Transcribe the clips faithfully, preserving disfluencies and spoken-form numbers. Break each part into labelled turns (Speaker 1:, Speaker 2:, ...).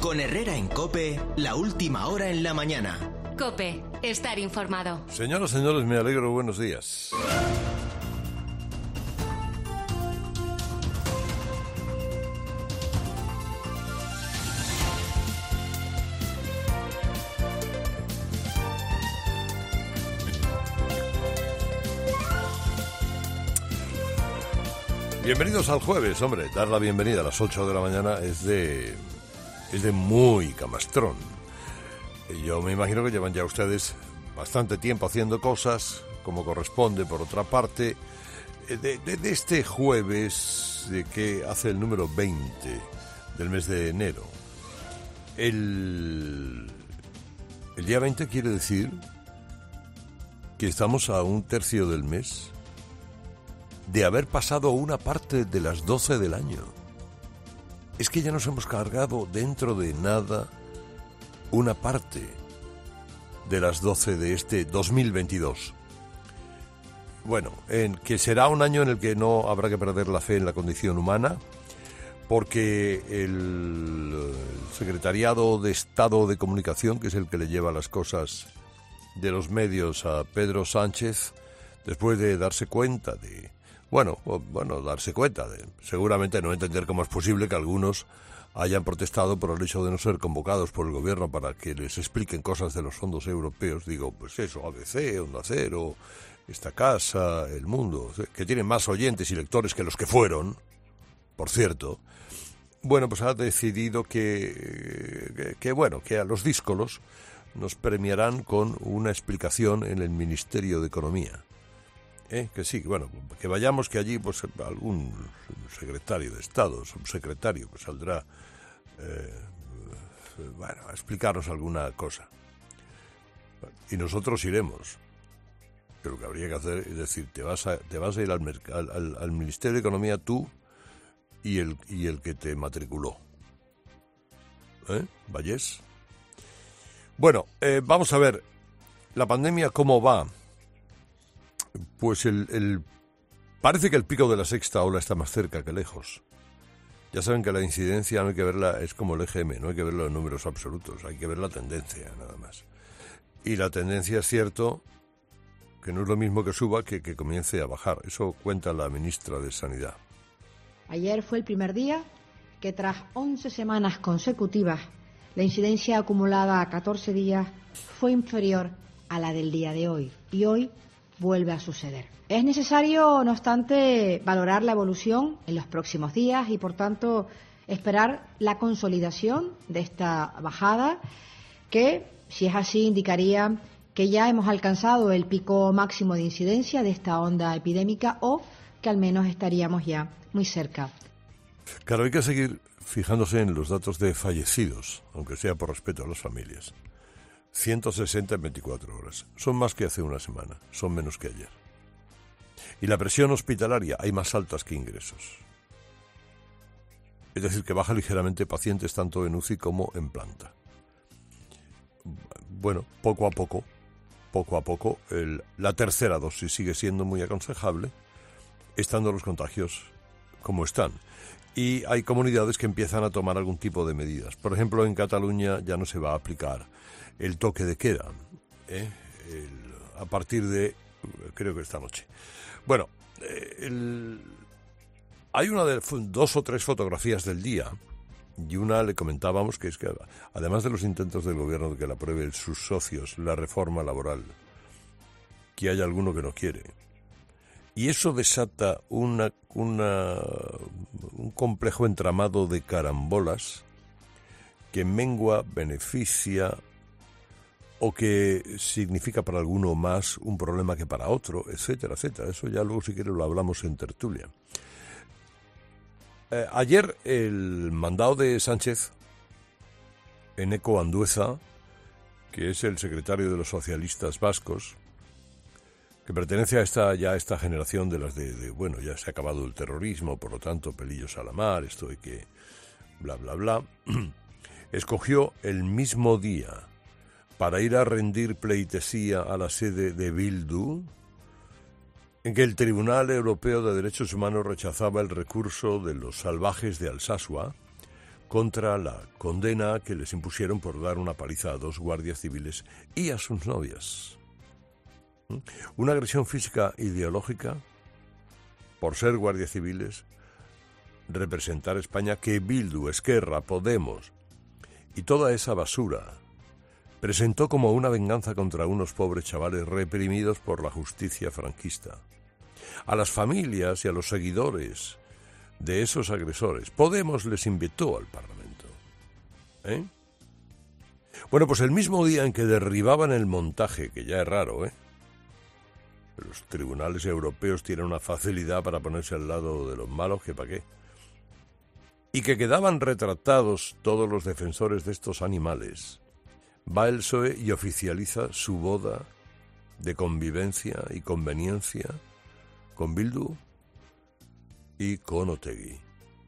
Speaker 1: Con Herrera en COPE, la última hora en la mañana.
Speaker 2: COPE, estar informado.
Speaker 3: Señoras, señores, me alegro, buenos días. Bienvenidos al jueves, hombre. Dar la bienvenida a las ocho de la mañana es de, es de muy camastrón. Yo me imagino que llevan ya ustedes bastante tiempo haciendo cosas, como corresponde, por otra parte, de, de, de este jueves de que hace el número veinte del mes de enero. El, el día veinte quiere decir que estamos a un tercio del mes de haber pasado una parte de las doce del año. Es que ya nos hemos cargado dentro de nada una parte de las doce de este dos mil veintidós. Bueno, en que será un año en el que no habrá que perder la fe en la condición humana, porque el Secretariado de Estado de Comunicación, que es el que le lleva las cosas de los medios a Pedro Sánchez, después de darse cuenta de Bueno, bueno, darse cuenta de, seguramente no entender cómo es posible que algunos hayan protestado por el hecho de no ser convocados por el gobierno para que les expliquen cosas de los fondos europeos. Digo, pues eso, A B C, Onda Cero, esta casa, El Mundo, que tienen más oyentes y lectores que los que fueron, por cierto. Bueno, pues ha decidido que, que, que bueno, que a los díscolos nos premiarán con una explicación en el Ministerio de Economía. Eh, que sí, bueno, que vayamos, que allí pues algún secretario de Estado, subsecretario, pues saldrá eh, bueno, a explicarnos alguna cosa. Y nosotros iremos. Pero lo que habría que hacer es decir, te vas a, te vas a ir al, al, al Ministerio de Economía tú y el, y el que te matriculó. ¿Eh? ¿Vayés? Bueno, eh, vamos a ver, la pandemia, ¿cómo va? Pues el, el parece que el pico de la sexta ola está más cerca que lejos. Ya saben que la incidencia no hay que verla, es como el E G M, no hay que verlo en números absolutos, hay que ver la tendencia nada más. Y la tendencia es cierto que no es lo mismo que suba que que comience a bajar. Eso cuenta la ministra de Sanidad.
Speaker 4: Ayer fue el primer día que tras once semanas consecutivas la incidencia acumulada a catorce días fue inferior a la del día de hoy. Y hoy vuelve a suceder. Es necesario, no obstante, valorar la evolución en los próximos días y, por tanto, esperar la consolidación de esta bajada que, si es así, indicaría que ya hemos alcanzado el pico máximo de incidencia de esta onda epidémica o que al menos estaríamos ya muy cerca.
Speaker 3: Claro, hay que seguir fijándose en los datos de fallecidos, aunque sea por respeto a las familias. ciento sesenta en veinticuatro horas. Son más que hace una semana, son menos que ayer. Y la presión hospitalaria hay más altas que ingresos. Es decir, que baja ligeramente pacientes tanto en U C I como en planta. Bueno, poco a poco, poco a poco, el, la tercera dosis sigue siendo muy aconsejable, estando los contagios como están. Y hay comunidades que empiezan a tomar algún tipo de medidas. Por ejemplo, en Cataluña ya no se va a aplicar el toque de queda, ¿eh? el, a partir de, creo que esta noche. Bueno, el, hay una de dos o tres fotografías del día, y una le comentábamos que es que, además de los intentos del gobierno de que la aprueben sus socios la reforma laboral, que hay alguno que no quiere. Y eso desata una, una, un complejo entramado de carambolas que mengua, beneficia o que significa para alguno más un problema que para otro, etcétera, etcétera. Eso ya luego, si quiere, lo hablamos en tertulia. Eh, ayer el mandado de Sánchez, Eneko Andueza, que es el secretario de los socialistas vascos, que pertenece a esta ya a esta generación de las de, de, bueno, ya se ha acabado el terrorismo, por lo tanto, pelillos a la mar, esto de que bla, bla, bla, escogió el mismo día para ir a rendir pleitesía a la sede de Bildu, en que el Tribunal Europeo de Derechos Humanos rechazaba el recurso de los salvajes de Alsasua contra la condena que les impusieron por dar una paliza a dos guardias civiles y a sus novias. Una agresión física ideológica por ser guardias civiles, representar España, que Bildu, Esquerra, Podemos y toda esa basura presentó como una venganza contra unos pobres chavales reprimidos por la justicia franquista. A las familias y a los seguidores de esos agresores, Podemos les invitó al Parlamento. ¿Eh? Bueno, pues el mismo día en que derribaban el montaje, que ya es raro, ¿eh? Los tribunales europeos tienen una facilidad para ponerse al lado de los malos que pa' qué. Y que quedaban retratados todos los defensores de estos animales, va el P S O E y oficializa su boda de convivencia y conveniencia con Bildu y con Otegi.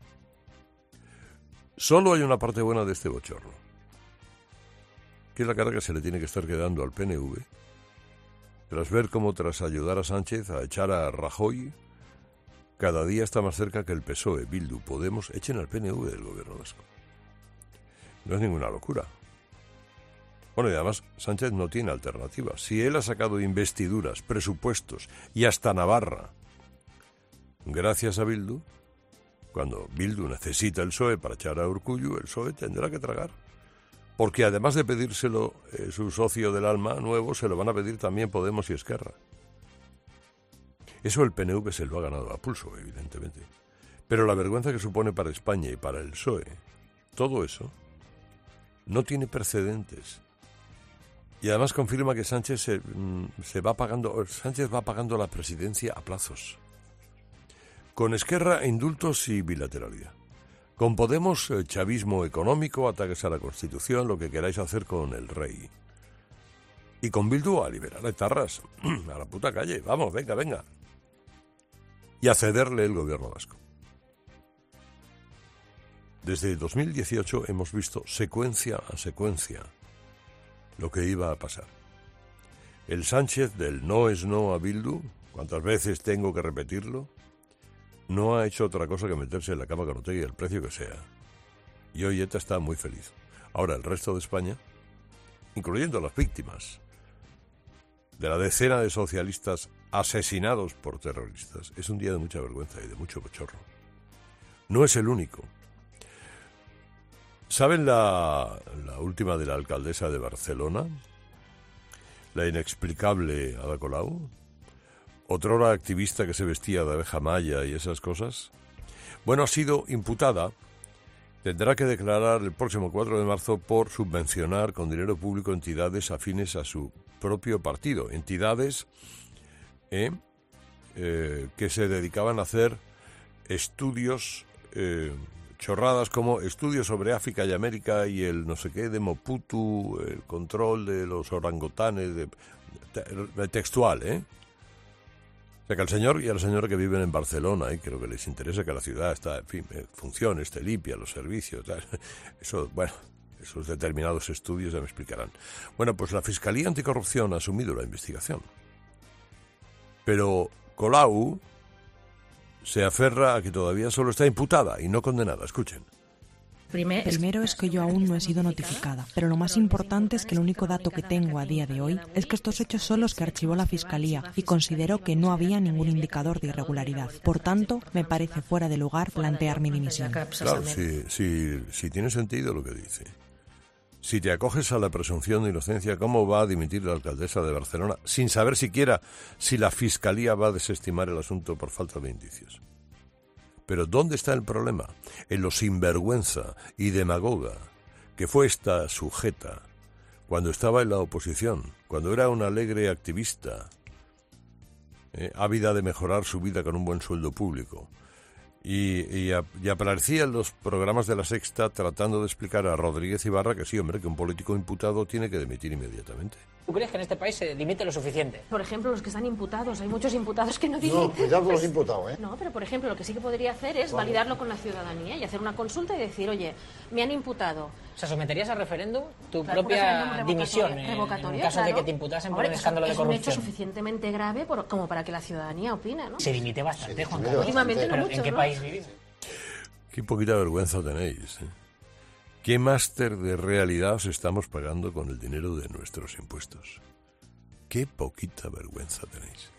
Speaker 3: Solo hay una parte buena de este bochorno, que es la cara que se le tiene que estar quedando al P N V, tras ver cómo tras ayudar a Sánchez a echar a Rajoy, cada día está más cerca que el P S O E, Bildu, Podemos echen al P N V del gobierno vasco. No es ninguna locura. Bueno, y además Sánchez no tiene alternativa. Si él ha sacado investiduras, presupuestos y hasta Navarra gracias a Bildu, cuando Bildu necesita el P S O E para echar a Urkullu, el P S O E tendrá que tragar. Porque además de pedírselo eh, su socio del alma nuevo, se lo van a pedir también Podemos y Esquerra. Eso el P N V se lo ha ganado a pulso, evidentemente. Pero la vergüenza que supone para España y para el P S O E, todo eso, no tiene precedentes. Y además confirma que Sánchez se, se va pagando, Sánchez va pagando la presidencia a plazos. Con Esquerra, indultos y bilateralidad. Con Podemos, chavismo económico, ataques a la Constitución, lo que queráis hacer con el rey. Y con Bildu a liberar etarras, a la puta calle, vamos, venga, venga. Y a cederle el gobierno vasco. Desde dos mil dieciocho hemos visto secuencia a secuencia lo que iba a pasar. El Sánchez del no es no a Bildu, ¿cuántas veces tengo que repetirlo? No ha hecho otra cosa que meterse en la cama con Otegi al precio que sea. Y hoy ETA está muy feliz. Ahora el resto de España, incluyendo las víctimas de la decena de socialistas asesinados por terroristas, es un día de mucha vergüenza y de mucho bochorno. No es el único. ¿Saben la, la última de la alcaldesa de Barcelona? La inexplicable Ada Colau. Otrora activista que se vestía de abeja maya y esas cosas. Bueno, ha sido imputada. Tendrá que declarar el próximo cuatro de marzo por subvencionar con dinero público entidades afines a su propio partido. Entidades eh, eh, que se dedicaban a hacer estudios, eh, chorradas como estudios sobre África y América y el no sé qué de Mobutu, el control de los orangutanes, de, de, textual, ¿eh? O sea, que al señor y a la señora que viven en Barcelona, y creo que les interesa que la ciudad está, en fin, funcione, esté limpia, los servicios, tal. Eso, bueno, esos determinados estudios ya me explicarán. Bueno, pues la Fiscalía Anticorrupción ha asumido la investigación. Pero Colau se aferra a que todavía solo está imputada y no condenada. Escuchen.
Speaker 5: Primero es que yo aún no he sido notificada, pero lo más importante es que el único dato que tengo a día de hoy es que estos hechos son los que archivó la Fiscalía y considero que no había ningún indicador de irregularidad. Por tanto, me parece fuera de lugar plantear mi dimisión.
Speaker 3: Claro, si, si, si tiene sentido lo que dice. Si te acoges a la presunción de inocencia, ¿cómo va a dimitir la alcaldesa de Barcelona sin saber siquiera si la Fiscalía va a desestimar el asunto por falta de indicios? Pero ¿dónde está el problema? En lo sinvergüenza y demagoga que fue esta sujeta cuando estaba en la oposición, cuando era una alegre activista, eh, ávida de mejorar su vida con un buen sueldo público. Y, y, y aparecía en los programas de La Sexta tratando de explicar a Rodríguez Ibarra que sí, hombre, que un político imputado tiene que dimitir inmediatamente.
Speaker 6: ¿Tú crees que en este país se limite lo suficiente?
Speaker 7: Por ejemplo, los que están imputados. Hay muchos imputados que no dimiten.
Speaker 8: No, cuidado con los imputados, ¿eh?
Speaker 7: No, pero por ejemplo, lo que sí que podría hacer es vale. validarlo con la ciudadanía y hacer una consulta y decir, oye, me han imputado.
Speaker 6: O sea, ¿someterías a referéndum tu
Speaker 7: claro,
Speaker 6: propia dimisión en,
Speaker 7: revocatorio,
Speaker 6: en caso
Speaker 7: claro.
Speaker 6: de que te imputasen
Speaker 7: Hombre,
Speaker 6: por un escándalo de corrupción?
Speaker 7: Es un hecho suficientemente grave por, como para que la ciudadanía opine, ¿no?
Speaker 6: Se dimite bastante,
Speaker 8: sí,
Speaker 6: Juan Carlos.
Speaker 7: Últimamente no mucho,
Speaker 6: ¿En qué
Speaker 7: ¿no?
Speaker 6: país vivimos?
Speaker 3: Qué poquita vergüenza tenéis, ¿eh? ¿Qué máster de realidad os estamos pagando con el dinero de nuestros impuestos? Qué poquita vergüenza tenéis.